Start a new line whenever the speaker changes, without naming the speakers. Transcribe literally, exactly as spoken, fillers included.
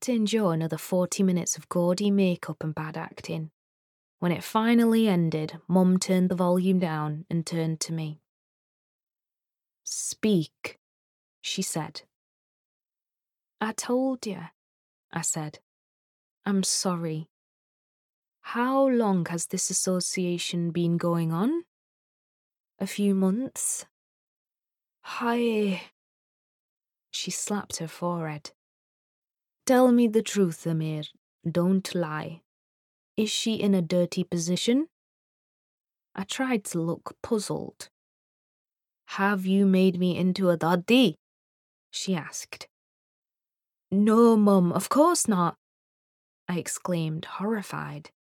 to endure another forty minutes of gaudy makeup and bad acting. When it finally ended, Mum turned the volume down and turned to me. "Speak," she said. "I told you," I said. "I'm sorry. How long has this association been going on?" "A few months." "Hi." She slapped her forehead. "Tell me the truth, Amir. Don't lie. Is she in a dirty position?" I tried to look puzzled. "Have you made me into a daddy?" she asked. "No, Mum, of course not," I exclaimed, horrified.